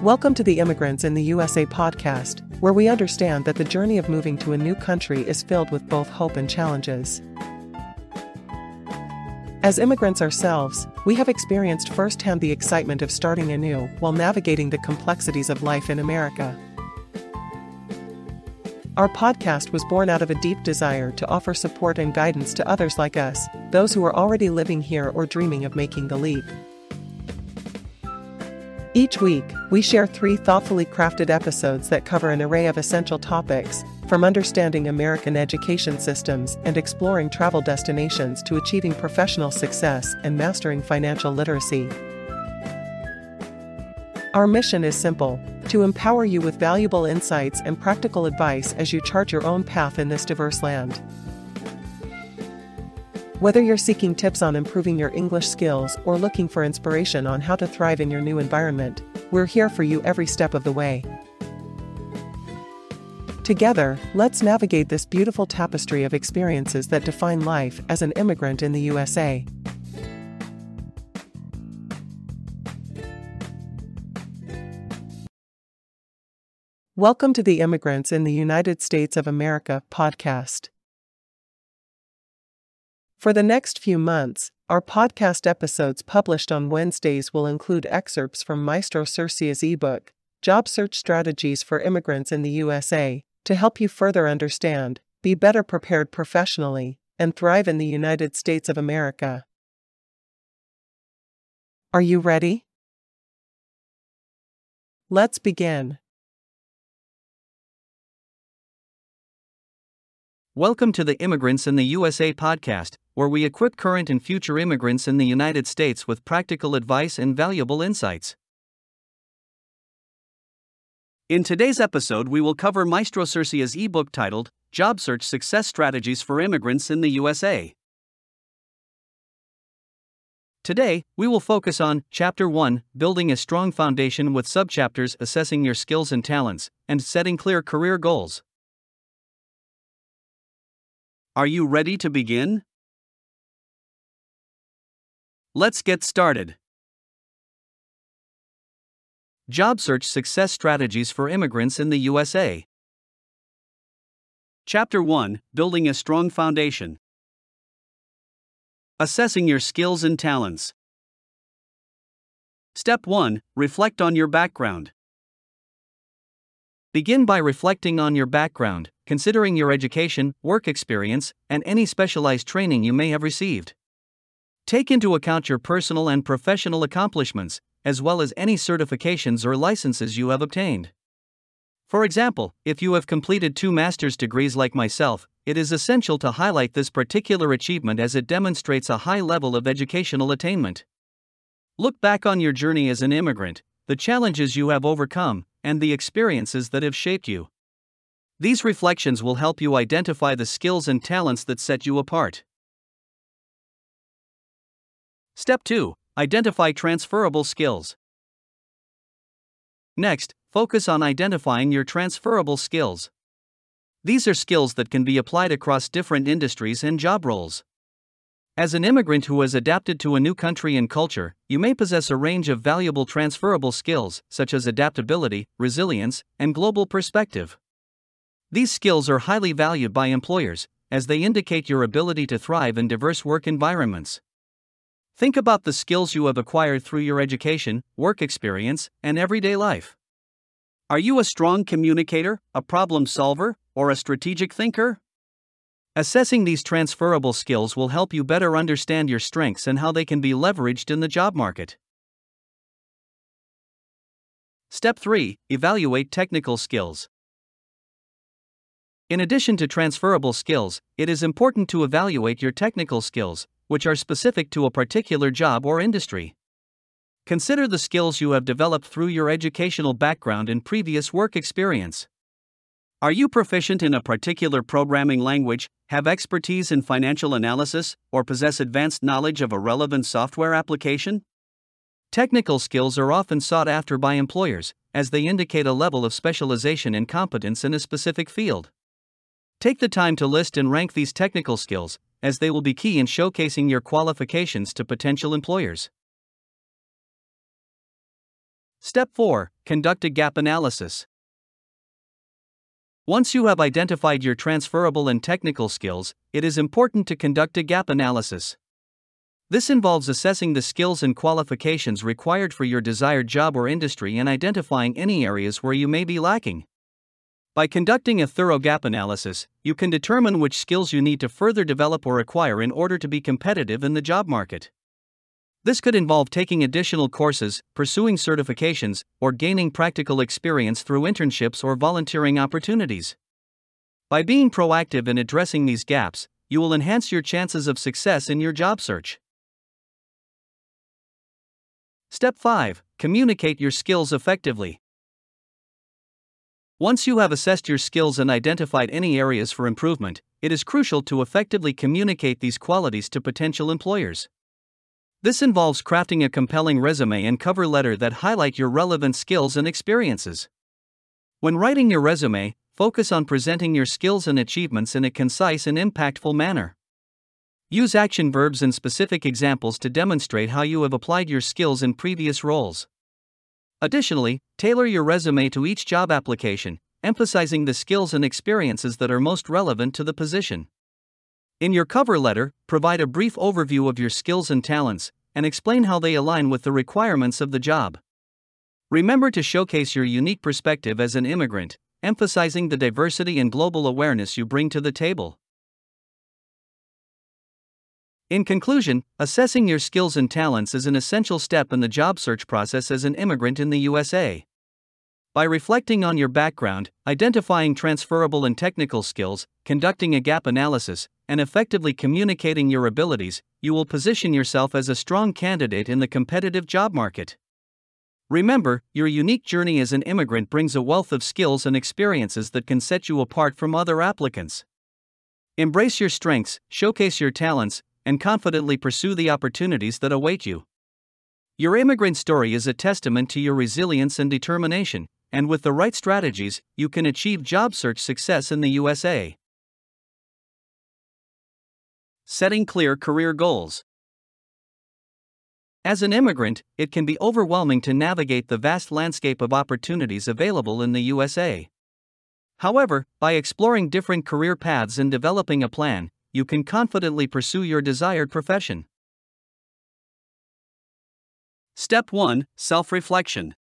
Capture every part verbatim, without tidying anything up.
Welcome to the Immigrants in the U S A podcast, where we understand that the journey of moving to a new country is filled with both hope and challenges. As immigrants ourselves, we have experienced firsthand the excitement of starting anew while navigating the complexities of life in America. Our podcast was born out of a deep desire to offer support and guidance to others like us, those who are already living here or dreaming of making the leap. Each week, we share three thoughtfully crafted episodes that cover an array of essential topics, from understanding American education systems and exploring travel destinations to achieving professional success and mastering financial literacy. Our mission is simple: to empower you with valuable insights and practical advice as you chart your own path in this diverse land. Whether you're seeking tips on improving your English skills or looking for inspiration on how to thrive in your new environment, we're here for you every step of the way. Together, let's navigate this beautiful tapestry of experiences that define life as an immigrant in the U S A. Welcome to the Immigrants in the United States of America podcast. For the next few months, our podcast episodes published on Wednesdays will include excerpts from Maestro Cercia's ebook, Job Search Strategies for Immigrants in the U S A, to help you further understand, be better prepared professionally, and thrive in the United States of America. Are you ready? Let's begin. Welcome to the Immigrants in the U S A podcast, where we equip current and future immigrants in the United States with practical advice and valuable insights. In today's episode, we will cover Maestro Cercia's ebook titled Job Search Success Strategies for Immigrants in the U S A. Today, we will focus on Chapter one, Building a Strong Foundation, with subchapters Assessing Your Skills and Talents, and Setting Clear Career Goals. Are you ready to begin? Let's get started. Job Search Success Strategies for Immigrants in the U S A. Chapter one, Building a Strong Foundation. Assessing Your Skills and Talents. Step one, Reflect on your background. Begin by reflecting on your background, considering your education, work experience, and any specialized training you may have received. Take into account your personal and professional accomplishments, as well as any certifications or licenses you have obtained. For example, if you have completed two master's degrees like myself, it is essential to highlight this particular achievement as it demonstrates a high level of educational attainment. Look back on your journey as an immigrant, the challenges you have overcome, and the experiences that have shaped you. These reflections will help you identify the skills and talents that set you apart. Step two, Identify transferable skills. Next, focus on identifying your transferable skills. These are skills that can be applied across different industries and job roles. As an immigrant who has adapted to a new country and culture, you may possess a range of valuable transferable skills, such as adaptability, resilience, and global perspective. These skills are highly valued by employers, as they indicate your ability to thrive in diverse work environments. Think about the skills you have acquired through your education, work experience, and everyday life. Are you a strong communicator, a problem solver, or a strategic thinker? Assessing these transferable skills will help you better understand your strengths and how they can be leveraged in the job market. Step three, Evaluate technical skills. In addition to transferable skills, it is important to evaluate your technical skills, which are specific to a particular job or industry. Consider the skills you have developed through your educational background and previous work experience. Are you proficient in a particular programming language, have expertise in financial analysis, or possess advanced knowledge of a relevant software application? Technical skills are often sought after by employers, as they indicate a level of specialization and competence in a specific field. Take the time to list and rank these technical skills, as they will be key in showcasing your qualifications to potential employers. Step four. Conduct a gap analysis. Once you have identified your transferable and technical skills, it is important to conduct a gap analysis. This involves assessing the skills and qualifications required for your desired job or industry and identifying any areas where you may be lacking. By conducting a thorough gap analysis, you can determine which skills you need to further develop or acquire in order to be competitive in the job market. This could involve taking additional courses, pursuing certifications, or gaining practical experience through internships or volunteering opportunities. By being proactive in addressing these gaps, you will enhance your chances of success in your job search. Step five. Communicate your skills effectively. Once you have assessed your skills and identified any areas for improvement, it is crucial to effectively communicate these qualities to potential employers. This involves crafting a compelling resume and cover letter that highlight your relevant skills and experiences. When writing your resume, focus on presenting your skills and achievements in a concise and impactful manner. Use action verbs and specific examples to demonstrate how you have applied your skills in previous roles. Additionally, tailor your resume to each job application, emphasizing the skills and experiences that are most relevant to the position. In your cover letter, provide a brief overview of your skills and talents, and explain how they align with the requirements of the job. Remember to showcase your unique perspective as an immigrant, emphasizing the diversity and global awareness you bring to the table. In conclusion, assessing your skills and talents is an essential step in the job search process as an immigrant in the U S A. By reflecting on your background, identifying transferable and technical skills, conducting a gap analysis, and effectively communicating your abilities, you will position yourself as a strong candidate in the competitive job market. Remember, your unique journey as an immigrant brings a wealth of skills and experiences that can set you apart from other applicants. Embrace your strengths, showcase your talents, and confidently pursue the opportunities that await you. Your immigrant story is a testament to your resilience and determination, and with the right strategies, you can achieve job search success in the U S A. Setting clear career goals. As an immigrant, it can be overwhelming to navigate the vast landscape of opportunities available in the U S A. However, by exploring different career paths and developing a plan, you can confidently pursue your desired profession. Step one. Self-reflection.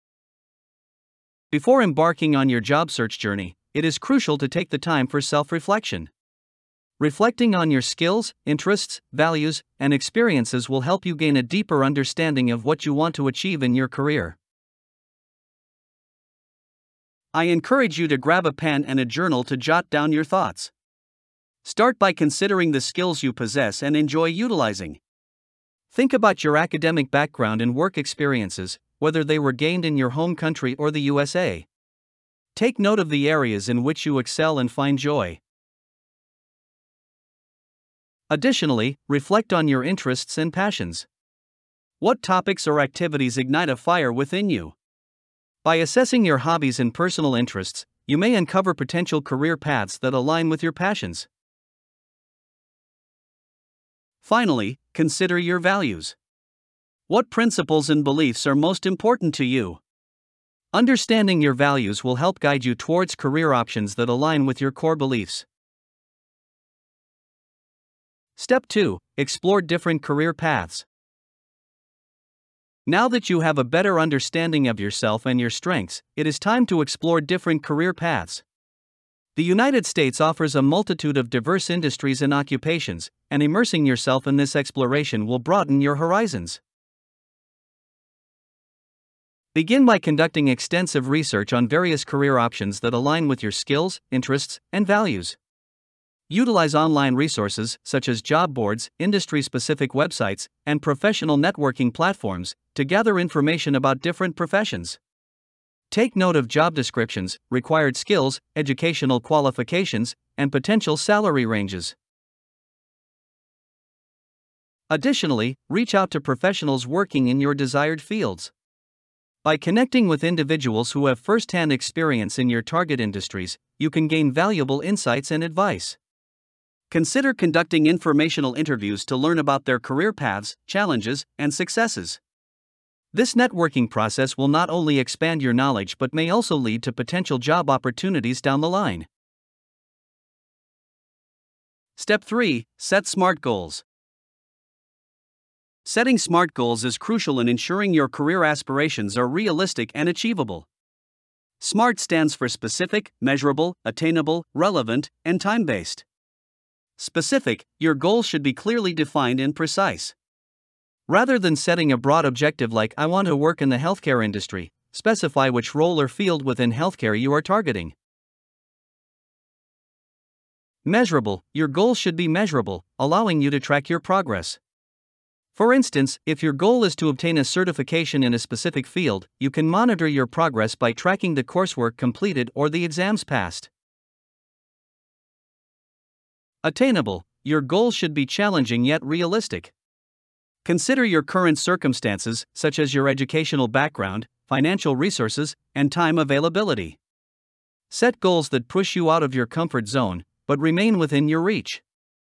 Before embarking on your job search journey, it is crucial to take the time for self-reflection. Reflecting on your skills, interests, values, and experiences will help you gain a deeper understanding of what you want to achieve in your career. I encourage you to grab a pen and a journal to jot down your thoughts. Start by considering the skills you possess and enjoy utilizing. Think about your academic background and work experiences, whether they were gained in your home country or the U S A. Take note of the areas in which you excel and find joy. Additionally, reflect on your interests and passions. What topics or activities ignite a fire within you? By assessing your hobbies and personal interests, you may uncover potential career paths that align with your passions. Finally, consider your values. What principles and beliefs are most important to you? Understanding your values will help guide you towards career options that align with your core beliefs. Step two. Explore different career paths. Now that you have a better understanding of yourself and your strengths, it is time to explore different career paths. The United States offers a multitude of diverse industries and occupations, and immersing yourself in this exploration will broaden your horizons. Begin by conducting extensive research on various career options that align with your skills, interests, and values. Utilize online resources such as job boards, industry-specific websites, and professional networking platforms to gather information about different professions. Take note of job descriptions, required skills, educational qualifications, and potential salary ranges. Additionally, reach out to professionals working in your desired fields. By connecting with individuals who have first-hand experience in your target industries, you can gain valuable insights and advice. Consider conducting informational interviews to learn about their career paths, challenges, and successes. This networking process will not only expand your knowledge but may also lead to potential job opportunities down the line. Step three. Set SMART goals. Setting SMART goals is crucial in ensuring your career aspirations are realistic and achievable. SMART stands for specific, measurable, attainable, relevant, and time-based. Specific, your goals should be clearly defined and precise. Rather than setting a broad objective like "I want to work in the healthcare industry," specify which role or field within healthcare you are targeting. Measurable, your goals should be measurable, allowing you to track your progress. For instance, if your goal is to obtain a certification in a specific field, you can monitor your progress by tracking the coursework completed or the exams passed. Attainable, your goals should be challenging yet realistic. Consider your current circumstances, such as your educational background, financial resources, and time availability. Set goals that push you out of your comfort zone, but remain within your reach.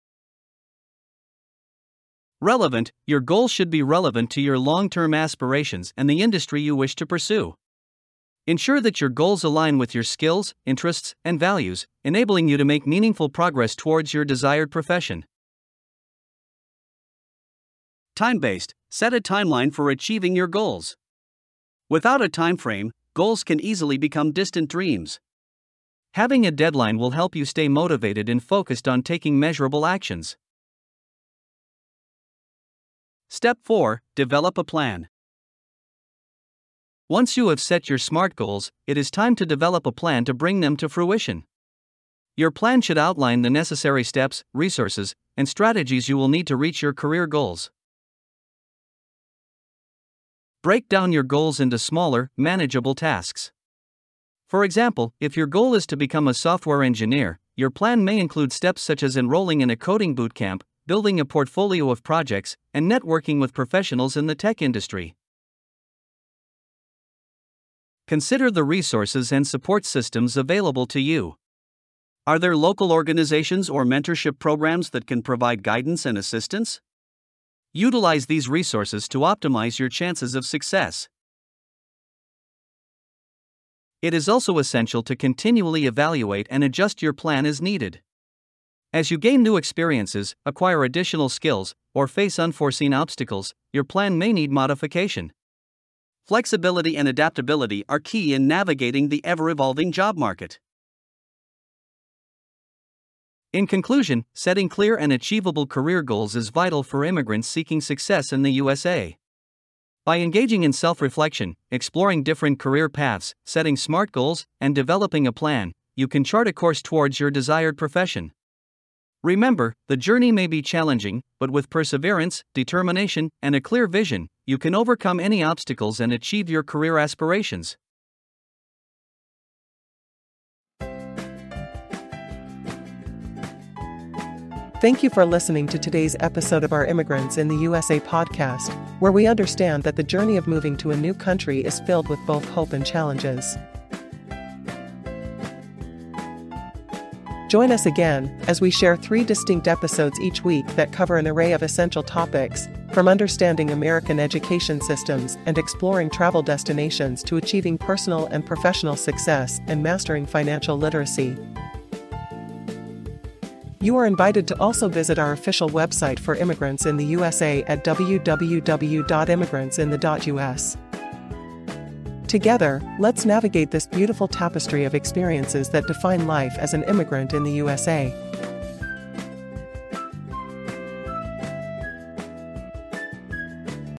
Relevant, your goals should be relevant to your long-term aspirations and the industry you wish to pursue. Ensure that your goals align with your skills, interests, and values, enabling you to make meaningful progress towards your desired profession. Time-based, set a timeline for achieving your goals. Without a time frame, goals can easily become distant dreams. Having a deadline will help you stay motivated and focused on taking measurable actions. Step four. Develop a plan. Once you have set your SMART goals, it is time to develop a plan to bring them to fruition. Your plan should outline the necessary steps, resources, and strategies you will need to reach your career goals. Break down your goals into smaller, manageable tasks. For example, if your goal is to become a software engineer, your plan may include steps such as enrolling in a coding bootcamp, building a portfolio of projects, and networking with professionals in the tech industry. Consider the resources and support systems available to you. Are there local organizations or mentorship programs that can provide guidance and assistance? Utilize these resources to optimize your chances of success. It is also essential to continually evaluate and adjust your plan as needed. As you gain new experiences, acquire additional skills, or face unforeseen obstacles, your plan may need modification. Flexibility and adaptability are key in navigating the ever-evolving job market. In conclusion, setting clear and achievable career goals is vital for immigrants seeking success in the U S A. By engaging in self-reflection, exploring different career paths, setting SMART goals, and developing a plan, you can chart a course towards your desired profession. Remember, the journey may be challenging, but with perseverance, determination, and a clear vision, you can overcome any obstacles and achieve your career aspirations. Thank you for listening to today's episode of our Immigrants in the U S A podcast, where we understand that the journey of moving to a new country is filled with both hope and challenges. Join us again as we share three distinct episodes each week that cover an array of essential topics, from understanding American education systems and exploring travel destinations to achieving personal and professional success and mastering financial literacy. You are invited to also visit our official website for immigrants in the U S A at w w w dot immigrants in the dot u s. Together, let's navigate this beautiful tapestry of experiences that define life as an immigrant in the U S A.